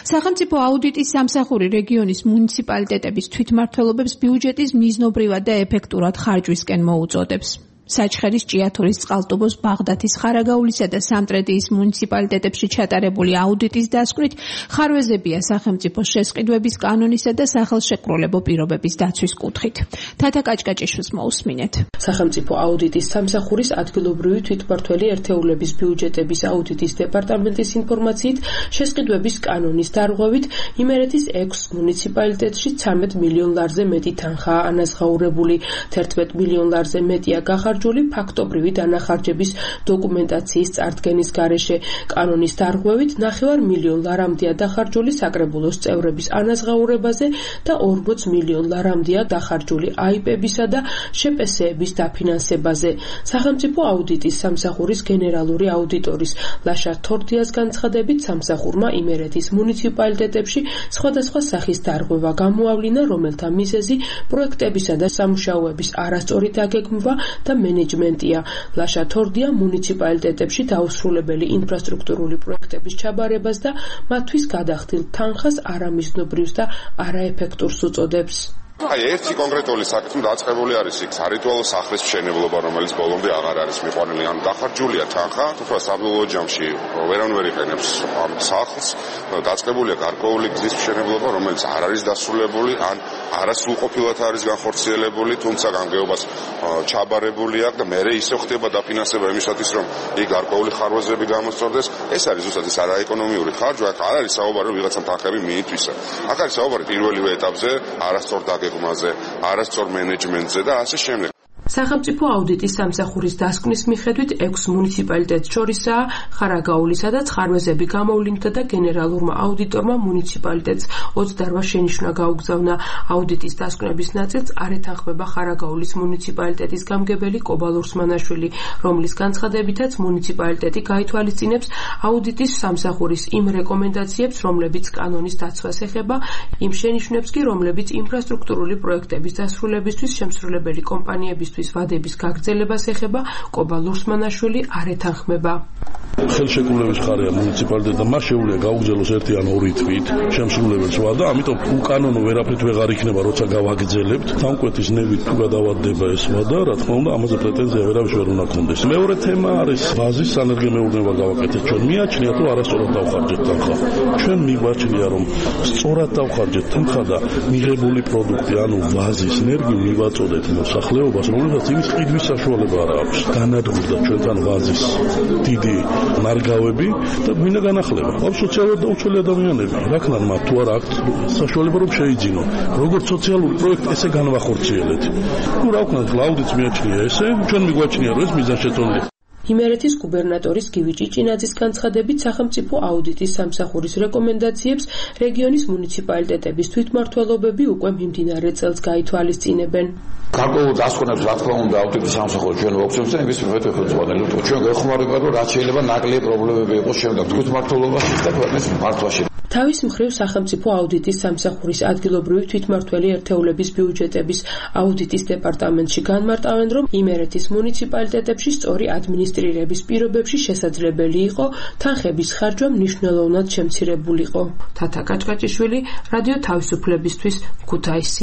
სახელმწიფო აუდიტის სამსახური რეგიონის მუნიციპალიტეტების თვითმმართველობებს ბიუჯეტის მიზნობრივად და ეფექტურად ხარჯვისკენ მოუწოდებს. საჩხერის, ჭიათურის, წყალტუბოს, ბაღდათის, ხარაგაულისა და სამტრედიის მუნიციპალიტეტებში ჩატარებული აუდიტის დასკვნით ხარვეზებია სახელმწიფოს შესყიდვების კანონისა და სახელშეკრულებო პირობების დაცვის კუთხით. თათა კაჭკაჭიშვილს მოусმინეთ. სახელმწიფო აუდიტის სამსახურის ადგილობრივი თვითმმართველი ერთეულების ბიუჯეტების აუდიტის დეპარტამენტის ინფორმაციით, შესყიდვების კანონის დარღვევით იმერეთის 6 მუნიციპალიტეტში 13 მილიონ ლარზე მეტი თანხაა ანაზღაურებული, 11 მილიონ ლარზე მეტია ფაქტობრივი დანახარჯების დოკუმენტაციის წარდგენის გარეშე. კანონის დარღვევით 9 მილიონ ლარამდეა დახარჯული საკრებულოს წევრების ანაზღაურებაზე და 40 მილიონ ლარამდეა დახარჯული აიპებისა და შპსების დაფინანსებაზე. სახელმწიფო აუდიტის სამსახურის გენერალური აუდიტორის ლაშა თორდიას განცხადებით, სამსახურმა იმერეთის მუნიციპალიტეტებში სხვადასხვა სახის დარღვევა გამოავლინა, რომელთა მიზეზი პროექტებისა და სამუშაოების არასწორი დაგეგმვა და მენეჯმენტია. ლაშა თორდია მუნიციპალიტეტებში დაუსრულებელი ინფრასტრუქტურული პროექტების ჩაბარებას და მათთვის გადახდილ თანხას არამიზნობრივს და არაეფექტურს უწოდებს. ერთი კონკრეტული საკითხი დაწყებული არის იქ სარიტუალო სახლის მშენებლობა, რომელიც ბოლომდე აღარ არის მიყვანილი. ან დახარჯულია თანხა, თუმცა საბოლოო ჯამში ვერავინ იყენებს ამ სახლს. დაწყებულია გარკვეული გზის მშენებლობა, რომელიც არ არის დასრულებული, ან არასრულყოფილად არის განხორციელებული, თუმცა განგეობას ჩაბარებული აქვს და მერე ისე ხდება დაფინანსება იმისათვის, რომ იქ გარკვეული ხარვეზები გამოსწორდეს. ეს არის ზუსტად ის არაეკონომიური ხარჯვა, აქ არ არის საუბარი ვიღაცამ თანხები მიითვისა. აქ არის საუბარი პირველივე ეტაპზე არასწორ დაგეგმვაზე, არასწორ მენეჯმენტზე და ასე შემდეგ. სახელმწიფო აუდიტის სამსახურის დასკვნის მიხედვით 6 მუნიციპალიტეტს შორისაა ხარაგაულისა და ცხარვეზები გამოვლინდა და გენერალურმა აუდიტორმა მუნიციპალიტეტს 28 შენიშვნა გაუგზავნა. აუდიტის დასკვნების ნაწილს არ ეთანხმება ხარაგაულის მუნიციპალიტეტის გამგებელი კობა ლურსმანაშვილი, რომლის განცხადებითაც მუნიციპალიტეტი გაითვალისწინებს აუდიტის სამსახურის იმ რეკომენდაციებს, რომლებიც კანონის დაცვას ეხება, იმ შენიშვნებს კი, რომლებიც ინფრასტრუქტურული პროექტების დასრულებისთვის შემსრულებელი კომპანიებისთვის ვადების გაგრძელებას ეხება, კობა ლურსმანაშვილი არ ეთანხმება. ხელშეკრულების ხარია მუნიციპალიტეტმა მას შეუძლია გაუგზავნოს ერთი ან ორი თვით შემსრულებელს ვადა, ამიტომ უკანონო ვერაფრით ვეღარ იქნება, როცა გავაგრძელებთ. თანკვეთის ნებით თუ გადავადდება ეს ვადა, რა თქმა უნდა, ამაზე პრეტენზია ვერავის ვერ უნდა ქონდეს. მეორე თემა არის ვაზის სანერგე მეურნეობა გავაკეთეთ. ჩვენ მიაჩნიათ, რომ არასწორად დავხარჯეთ თანხა. ჩვენ მიგვაჩნია, რომ სწორად დავხარჯეთ თანხა და მიღებული პროდუქტი, ანუ ვაზის ენერგი მივაწოდეთ მოსახლეობას, რომელსაც იმის ყიდვის საშუალება არ აქვს. განადგურდა ჩვენთან ვაზის დიდი ნარგავები და გვინდა განახლება. ამ სოციალურად დაუცველი ადამიანები, რა ქნან მათ თუ არა აქვთ საშუალება რომ შეიძინონ. როგორც სოციალური პროექტი ესე განვახორციელეთ. ნუ რა ვქნათ, აუდიტს მიაჩნია ესე, ჩვენ მიგვაჩნია რომ ეს მიზანშეწონილია. იმერეთის გუბერნატორის გივი ჭიჭინაძის განცხადებით, სახელმწიფო აუდიტის სამსახურის რეკომენდაციებს რეგიონის მუნიციპალიტეტების თვითმმართველობები უკვე მიმდინარე წელს გაითვალისწინებენ. გარკვეულ დასკვნებს, რა თქმა უნდა, აუდიტის სამსახური ჩვენ ვაქცევს და იმის მიხედვით ხელმძღვანელი თუ ჩვენ გეხმარება, რომ რაც შეიძლება ნაკლები პრობლემები იყოს შემდეგ თვითმმართველობაში და ქვეყნის მართვაში. თავის მხრივ სახელმწიფო აუდიტის სამსახურის ადგილობრივი თვითმმართველი ერთეულების ბიუჯეტების აუდიტის დეპარტამენტში განმარტავენ, რომ იმერეთის მუნიციპალიტეტებში სწორი ადმინისტრირების პირობებში შესაძლებელი იყო თანხების ხარჯვა მნიშვნელოვნად შემცირებულიყო. თათა კაჭკაჭიშვილი, რადიო თავისუფლებისთვის, ქუთაისი.